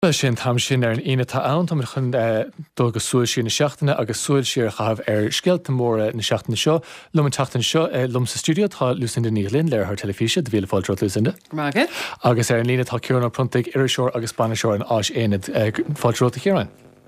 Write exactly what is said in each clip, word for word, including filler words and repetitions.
sin tam sin ar an ine tá ann tá chun dul go súil sin na seachtainna agus súil siar chahabh ar scialta móra na seachtainna seo, lum an teachtainna seo lum sa stúdio tá Lucinda Níolín lear th telefíse de bhíle fáiltro Lucinda. Mágad. Agus ar an lína tá Ciarán Pruntaigh Irisseoir agus Spanisseoir an áis éad fáiltro Ciarán.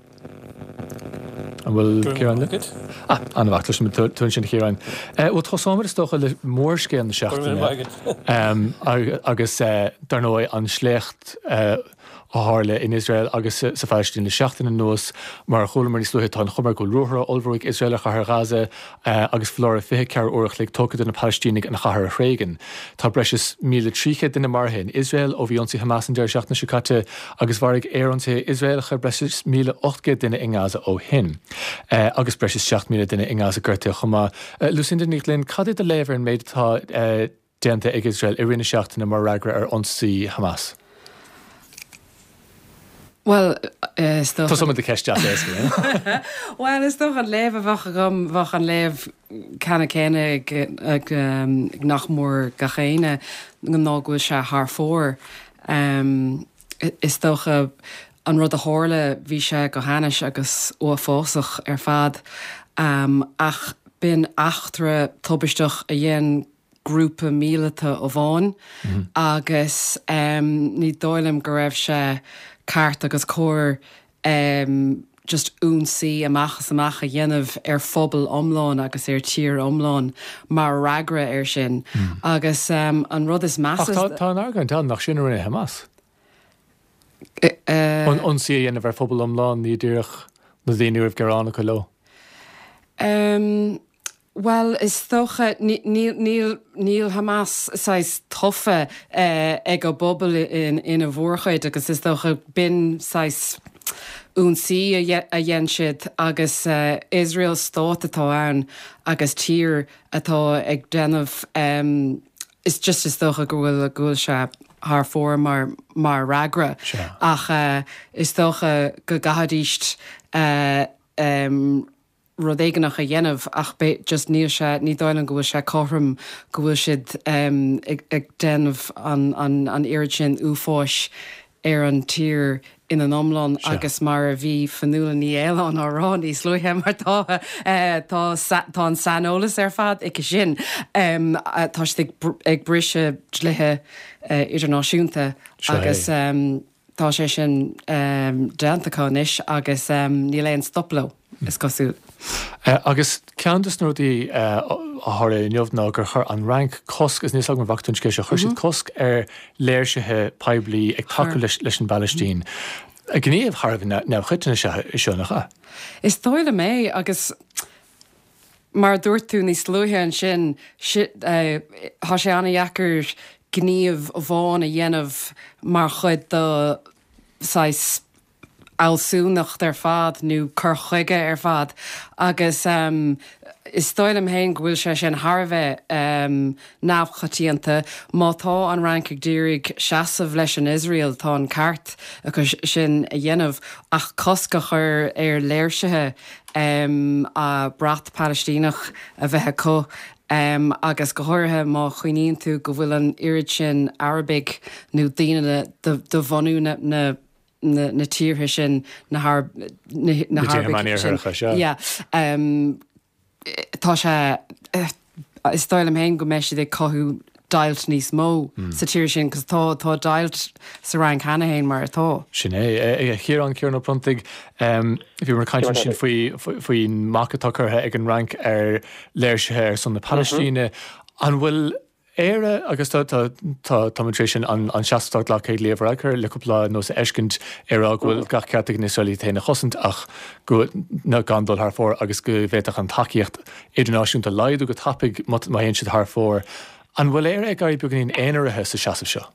An bhfuil Ciarán le? Ah, an bhacht leis tún sin Ciarán. Bhfuil tá sámar is tócha le mór scéal na seachtainna agus dar nói an slécht a hále in Israel agus sa feistín na seachtainna nuas mar cholamar ní slúthe tá chumar go ruthra olbhróigh Israel a chahar Gaza agus flóra fiche cear uirich le tógad in na Palestínig an chahar Chréigean. Tá breis míle tríche duna marthain Israel ó bhíonsaí Hamas an deir seachtainna sicate agus bharigh éireannta Israel chu breis míle ochgad duine in Gaza ó hin. Agus breis seacht míle duine in Gaza gurte chumá. Lucinda Níolín, cad é de léibhar an méid tá déanta ag Israel i rinne seachtainna mar ragra ar ionsaí Hamas? Well, is toch... Tá somad de ceist deas éasca, Well, is toch an léibh bhacha gom, bhach an léibh canna céine ag nach mór gachéine go nágúil se thar fór. Is toch an rud a hála bhí se go háis agus ó fósach ar fad ach bin achtra tubisteach a dhéan grúpa míleta ó bháin agus ní dóilm go raibh se cart agus cór um, just únsaí amachchas amach a dhéanamh ar phobal omláin agus ar tír omláin mar ragra ar sin. Mm. Agus um, an rud is massas... Ach, tá an argan tá nach sin rinne Hamas? Únsaí a dhéanamh ar phobal omláin ní dúach na dhéanú ah Garánna go lo? Um, Well, is tócha níl Hamas sais toffe uh, ag go bobbal in, in a bhórchaid agus is tócha bin sais únsaí a dhéan siad agus uh, Israel stát atá ann agus tír atá ag denmh um, is just is tócha go bhfuil a gúil se haar fór mar, mar ragra. Sure. Ach uh, is tócha go gahadíist uh, um, rud éigeannach a dhéanamh ach be just níl se ní dáileann go bhfuil se chom go bhfuil siad um, ag, ag denmh an, an, an irid sin uafáis ar an tír in an omláin sure. Agus mar a bhí fanúla ní éileán árá níos luithe mar tá uh, tá, sa, tá an sanolalas ar fad ag sin um, uh, tá si ag brise dlithe uh, idirnáisiúnta sure. Agus um, tá sé sin um, deantaáis agus um, ní léon stopló is cosú. Uh, agus ceantas nóí uh, a thir neomhná gur chur an rank cosc is níos agam bhachtún cé se chuir siad cosc ar léirsethe peblií ag takeú leis leis an Balestín. A gníomh Harbh neamhchuiteine seo nach. Is dóile mé agus mar dúirt tú níos luithe an sin há sé anna dheacair gníomh a bháin a dhéanamh mar chuid do sais alsúnacht ar fad nó chur chuige ar fad agus um, is stoilm héin bhfuil sé sin Harbheith um, nábchatíanta má tá an rancaigh dírig seasamh leis an Israel tá an cart agus sin a dhéanamh ach cosca chur ar léirsethe um, a brat Palestínach a bheitthe có Um, agus go háirthe má chuoíonn tú go bhfuil an irid sin Arabic nó daine de bhanú na, na na, na tíortha sin na har na, na Harbic sin. Yeah. Um, tá sé uh, is stáilm héin go meisi de cothú dailt níos mó mm. sa tíir sin cos tá tá dailt sa Ryan Canahain mar atá. Sin é Ciarán Ciarán Pruntaigh um, bhí mar caiint sin faoi faoi macatachartha ag an rank ar léirsethe ar son na Palestíne an bhfuil éire agus táéis sin an seaachtácht le chéad léomhreachair le cúpla nó sa eiscint ar a bhfuil gach ceartach na Israelí téna chosint ach go na gandal thar fór agus go bhéiteach an takeíocht idirnáisiúnta laidú go tapig má héon siad thar fór. An bhfuil éire ag gaiid beganín éanaithe sa seasamh seo?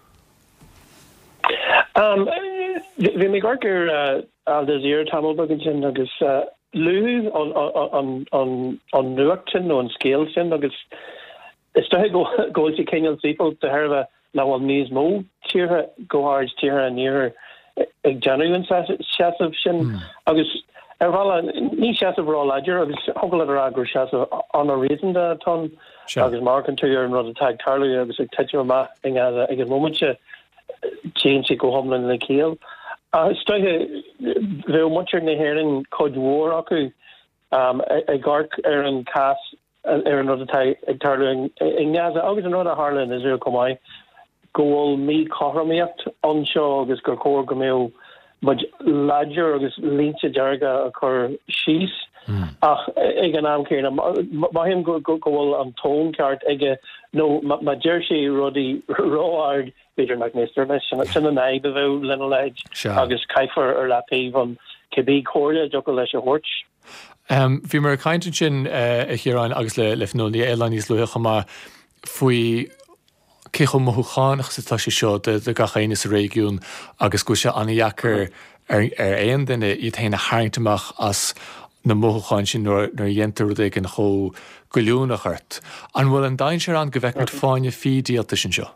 Bhí mé gur aldasíir tamil bagin sin agus luú an nuachtain nó an scéal sin agus is sto ggóiltí céineal sípal de tharbh leháil níos mó tíortha goháid tíortha níor ag deanúin seasamh sin agus ar bhela ní seasamh rá leidir agus thugal ar agur seasamh an a réanta tá agus marcan tú ar an rud atá Carla agus ag teidir má ag an momente chéan si go homlan na céal Stoige bhfuil muir na hhéireann cod mhór acu ag gcarc ar an cas ar an rud atá ag tarlú ag neasa agus an rud a Harlan is réal cumáid go bhfuil mí chothraíocht anseo agus gur cóir go mé bud láidir agus línte dearga a chur síos ach ag an amcéirna maihím go bhfuil an tón ceart ige nó ma deir sé rudí róard beidir nach níostar leis sin an éig a bheith lena leid agus caifar ar lepaíh an cibí cóirle do go leis a thuirt. Bhí mar a caiinte sin a chiaráin agus le leithnú ní eile níos luúthe má faoi cécho mothúcháach sa tá sé seo de gachéine sa régiún agus go se anheachar ar éon duine iad héna haingtamach as na mothúcháin sin nuair dhéantar ag an cho goúnachart. An bhfuil an dain sé an go bheith fáinne fídíalta sin seo.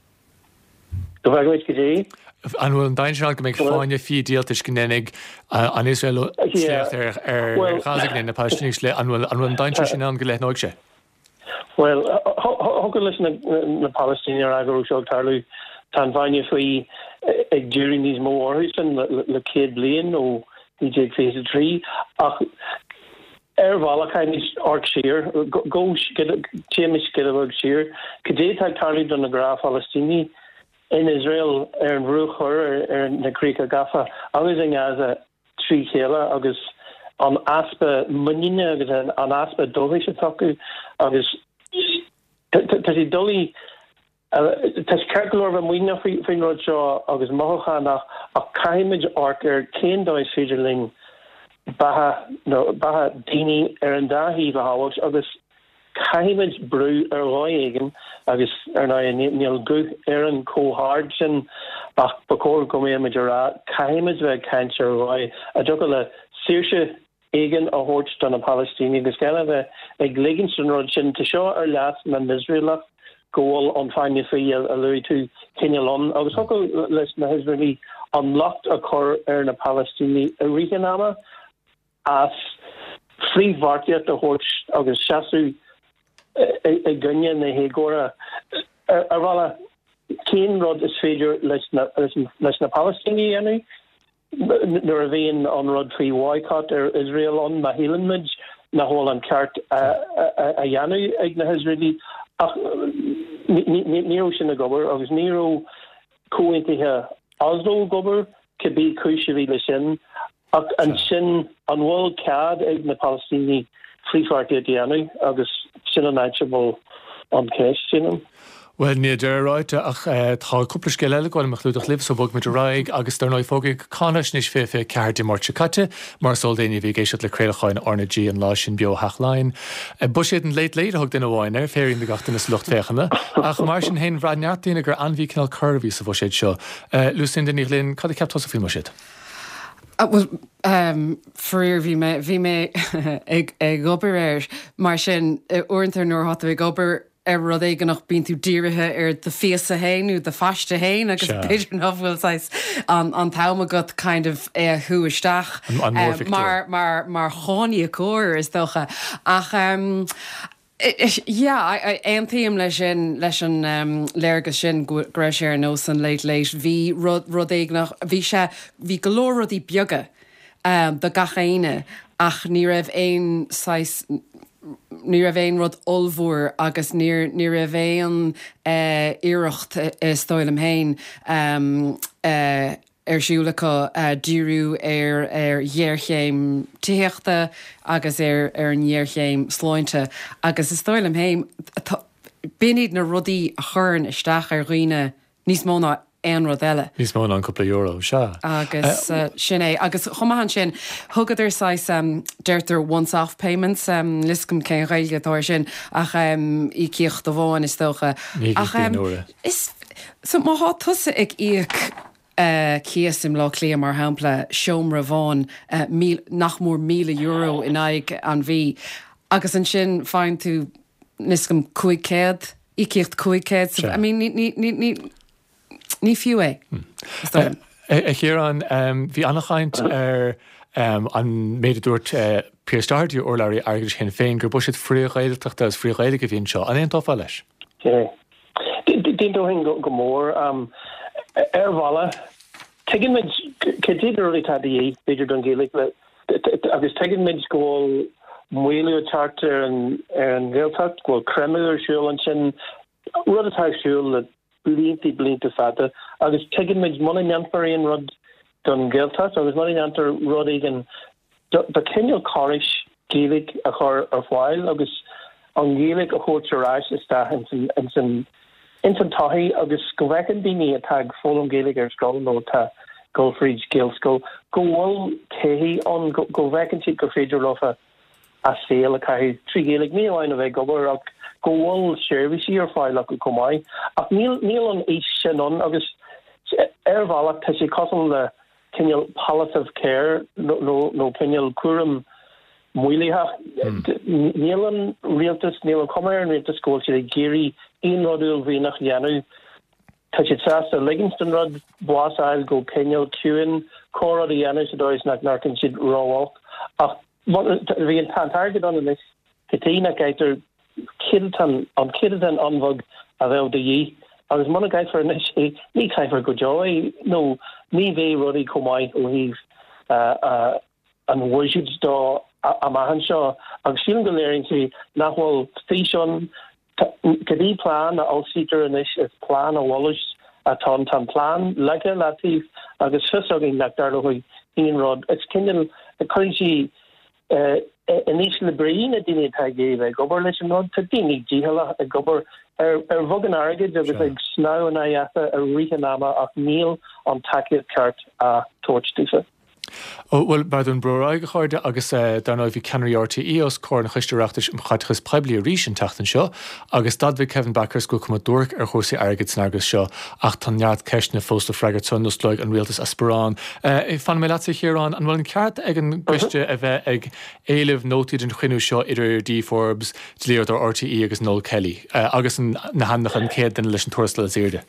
Go bhfuil go dé? An bhfuil an dain sé an go méid fáinne fídíaltas gnénig an Israel ar ar chasigh na Palestinians le an bhfuil an dain sin an go leithnáid sé. Well, hogur leis na Palestinian agur seo tarlú tan bhaine faoi ag during these mórs an le céad bliain ó ní dé phase trí ach ar bhla cainis ort siar go téimiis gidabhag siar go dé ag tarlú don na gra Palestini in Israel ar an rúchur ar na Críocha Gafa agus an Gaza trí chéile agus an aspa munine agus an aspa dóhéis a taú agus Tá sé dulí Tás ceirlóir bh muoine faoin rud seo agus mothchanach a caiimiid ort ar céndóid féidirling batha daoine ar an dáhíh a hábhacht agus caiimiid brú ar ráigen agus ar ná níl go ar an cóthard sin ach bacóir go méid rá caiimiid bheith caiint ar ráid a do go le siirse Egan a hort don a Palestine agus gana bheith ag léigen san rud sin te seo ar leat na Israelach gohfuil an fáinne faí a luí tú cinelón agus ho leis na Israelí an locht a chur ar na Palestine a riganama as fríomhhartiacht a hort agus seaú i gunne na hégóra ar bhla cén rud is féidir leis na Palestine anu. Nuair a bhíon an rud faoi boycott ar Israel an na hélanmid na hol an ceart a dhéanú ag na Israelí ach níor sin a gobar agus níor cóintithe Oslo gobar cabbí cúise bhí le sin ach an sin an bhfuil cead ag na Palestini fríomhhartaí a dhéanú agus sin an éitirbil an céis sin. Well, ní deráite ach tá cúpla scéile eile meach lúdach libh so bog mit raig agus dar náid fógaigh cáis níos fé fé ceirtí mar caite mar sol daoine bhí géisiad le créalacháin ornagí an lá sin bio heachláin. Bu siad an leit léad thug den bháinir féirín na gatain is lucht féchanna ach mar sin héin bhreanearttína gur anmhí cinál curvhí sa bh séid seo. Lucinda ní líonn cad ceap tosa fí mar siad. Fuir bhí bhí mé ag gobar air mar sin uintar nóir hat ag gobar ar rud é nach bíon tú díirithe ar de fiasa héinú de feiste héin agus beidir nóhfuil an táma go kind of é thuisteach mar mar mar cháí a cóir is dócha ach ja aontaíim lei sin leis an léirgus sin gre sé ar nó san leit leis hí rud é nach bhí se bhí golóir rudí beaga do gachéine ach ní raibh éon ní a bhéon rud olmhór agus ní a bhéon iirecht stoilm héin ar siúlacha díú ar ar dhéirchéim tíochta agus ar ar an dhéirchéim sláinte agus is stoilm héim bíad na rudaí a churn isteach ar roioine níos móna an rud eile. Níos mó an cúpla euro se. Agus sin é agus chumahan sin thugad ar sais deirtar once-off payments liscom cé réilgetáir sin ach í cíocht do bháin is tócha. Is má há tusa ag íoc cíasim lá clia mar hampla seomra bháin nach mór míle euro in aig an bhí. Agus an sin fáin tú niscom cuaig céad, í cíocht cuaig céad. I mean, ní Ní fiú é. Chéar an bhí annachchaint ar an méidir dúirt Piarstardiú ó leirí agus chin féin gur buisiid fríochhéideachta as fríochhéide go bhíonn seo. An éon tá leis? Dín dóhin go mór ar bhla tegin mid cadidrally tadi bigger than Gaelic agus tegin mid school Mwelio charter and and Gaeltacht go Kremler shul and chin rud shul that blinty blinty fata agus tegin mid money Nanfarian rud done Gaeltacht agus money Nanter rud again the Kenyan Corish Gaelic a chor of while agus on Gaelic a horcharash is that and some and some Intan tahi agus go vecan dini a tag Fulham Gaelic ar scoil no ta Gulfridge Gael School go wal tehi on go vecan si go féidir lofa a sale a kai tri Gaelic me line of a gober ag go wal service ar file a go komai ag nil nil on each on agus er vala ta si cosal the Kenyan palliative care no no no Kenyan kurum Muiliha Neelan realtus Neelan Comer and realtus school to the Geary in Rodul Venach Yanu touch it sas the Livingston Rod Boisile go Kenyan Cuin Cora the Yanu Dois Nak Narkin Sid Raw uh the target on this Katina Gaiter Kidton on Kidton onvog of the ye I was one guy for an issue me kind for good joy no me ve Roddy Komai who he's uh uh and Wajid's door a mahan seo ag sílan go léironn si nachhfuil station cadí plán a allsítar inis is plán a wallis a tá tan plán leige latíh agus fusagin nectar chuig íonrád it's cinnal a chuidí inis le brín a duine tá géh ag gobar leis an rád tá daoine díhala a gobar ar ar bhogan airgid agus ag sná an éasa a rihanama ach níl an takeíoh ceart a toirtúsa. Oh, well, bad an broraig chuirde agus uh, darna bhí Canary R T E os cór na chuisteachtas an chaitchas pebli a ríis an tachtan seo, agus dad bhí Kevin Backers go cuma dúrc ar chósaí airgid snagus seo ach tá nead ceisna fósta freigart son nos leig an rialtas Asperán. Uh, I fan mé láta chéarán an bhfuil an ceart ag an gcuiste a bheith ag éileh nótaid an chuinú seo idir D Forbes, Dlíod ar R T E agus Noel Kelly, uh, agus an na handach an céad den leis an tuairsta le zéirde.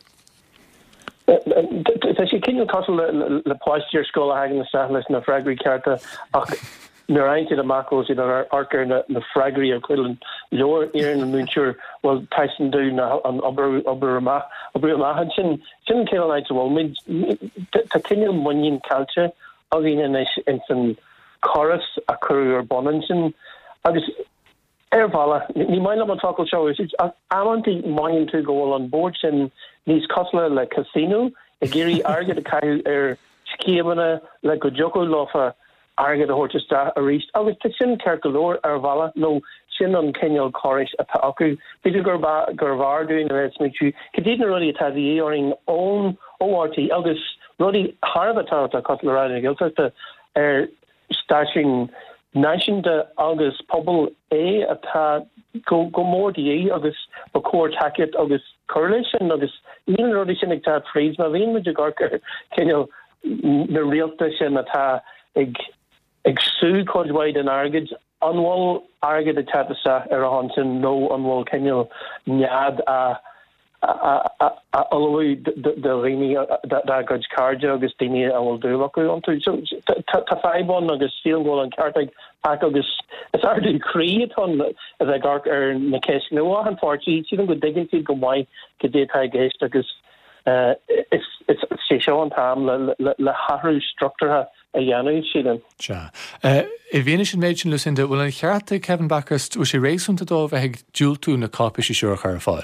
Tá sé cinú cosal le poistíir scoil a hagan na stalas na fragri carta ach nuair ainte a macros in ar arcar na fragri ar cuilan leor éan an múnseúr well Tyson dú na an ober ober ma ober ma han sin sin céile night well mid tá cinú muín culture a bhíine in san chorus a curú ar bonansin agus er vala ni mind am talk show is I want to mind to go on board sin these cosla like casino a giri arga the kai er skibana like go joko lofa arga the horchesta a reached I was sin kerkalor er vala no sin on Kenyan Corish a aku bidu gurba gurvar doing the rest make you didn't really have the or in own O R T agus really harvata cosla riding guilt the er stashing Nation de agus pobl é atá go go mór di agus ba cór taket agus coalition agus even rodi sin ag tá freeze ma vín me garker kenyo na realta sin atá ag ag sú codwaid an argid anwal argid a tapasa ar a hansin no anwal kenyo nyad a a a a alwy the rini that that gods cardio agus dini I will do look on to so ta five on agus steel goal and cartag pack agus it's hard to create on as I got er na case no and forty even good digging to go why could they tag agus uh it's it's show on time le le haru structure a yanu shidan cha uh if Venus and Mädchen Lucinda will I hear Kevin Backers to she race on to do of jewel to na copy she sure her file.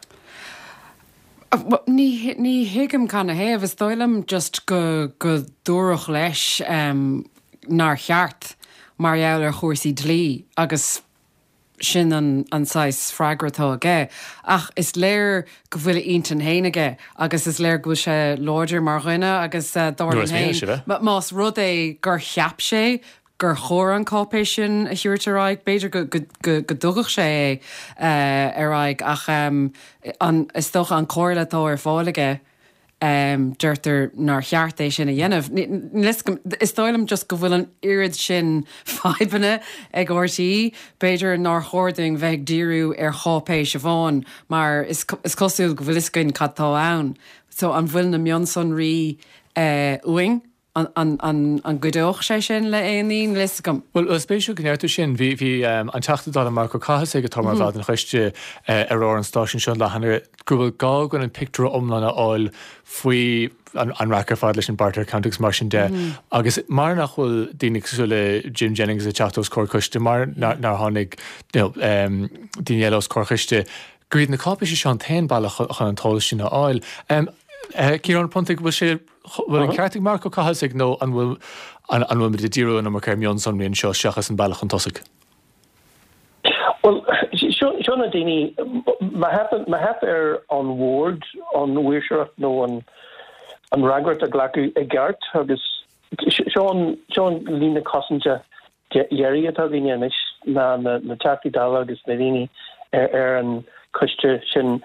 Ní ní hiigem kann a heh is stoilm just go go dúrach leis um, nar cheart mar jou ar chósaí dlí agus sin an anáis freigratá aige ach is léir go bhfuil intan héinige agus is léir go se láidir mar rinne agus uh, dáin héin más rud é gur cheap sé gur chóir an cápéis sin a thuúirteráig beidir go go go dugach sé uh, arráig ach um, an, is toch an cóirlatá ar fálaige um, dúirtar nar cheartéis sin a dhéanamh. Is stoilm just go bhfuil an irid sin feibanna ag R T E beidir nar chóirdaing bheith díú ar chápéis a bháin mar is, is cosúil go bhfuil iscin cattá ann. So an bhfuil na mionson rí uh, uing an goideoch sé sin le éonín leis gom. Well spéisiú gnéirú sin bhí hí an teachtadá Marco Cahas ag tomar bhd an chuiste ar an stáisisin seo le hanna gohfuil gá gon an picú omlanna áil faoi an racar fád leis an Barter Counties mar sin de. Agus mar nach chfuil daoineagsú le Jim Jennings a teachtas cóirchuiste mar nar tháinig daoineos cóirchuiste. Gríd na cápa sé seán tain bailach chun an táil sin áil. Ciarán Pontig bhfuil sé bhfuil an ceartig Marco Cahas ag nó an bhfuil an bhfuil mit díú an mar céimion san bhíonn seo seachas an bailach an tosaigh. Well, Seanna Dini, ma hap ar an ward an Weirshire nó an an ragart a glacu a gart agus Sean Sean lína cosanja Jerry at agin na na na tacti dala agus na dini ar an cuiste sin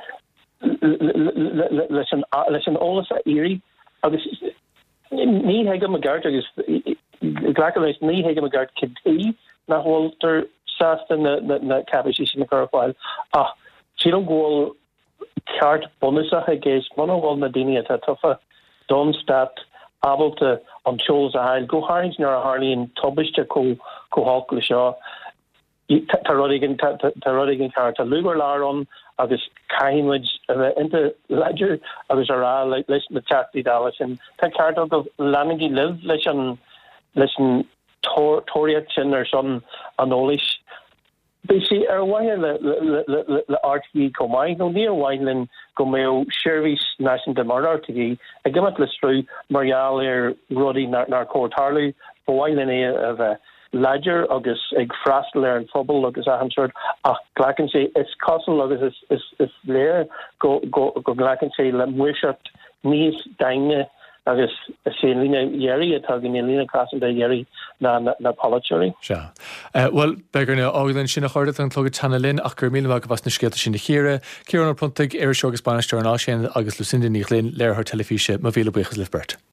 leis an leis an ólas a iri agus ní heige a gart agus glacu ní heige a gart kid na holter sasta na na cabbage na carfile ah si don't go cart bonusach a géis mono na dini at a tuffa Domstat able to on shows a heil go harings near a Harley and Tubishta ko ko hawkle shaw Tarodigan Tarodigan character Luger Laron agus Kainwich into ledger agus ara like listen the Chatti Dallas and that character of Lanigi live listen listen Toriat chin or some anolish But see, er while the R T E come I no near while go meo Shervis National Demar R T E I give it list through Marial er Roddy nar court Harley but while in a of a ledger agus ag frastal er and trouble agus a ham sort ah I can say it's castle agus is is is there go go go I can say let wish at knees dine agus sé lína dhéirí atá gin lína casan de dhéirí na na politúí. Se. Well begurne ágann sinna chuirda an tlogad Chanelin ach gur míle go bhas na scéalta sin na chéire, Ciarán Pontig ar seogus Spanisteir an áisian agus Lucinda Níchlinn léir th telefíse má bhíle buchas Livbert.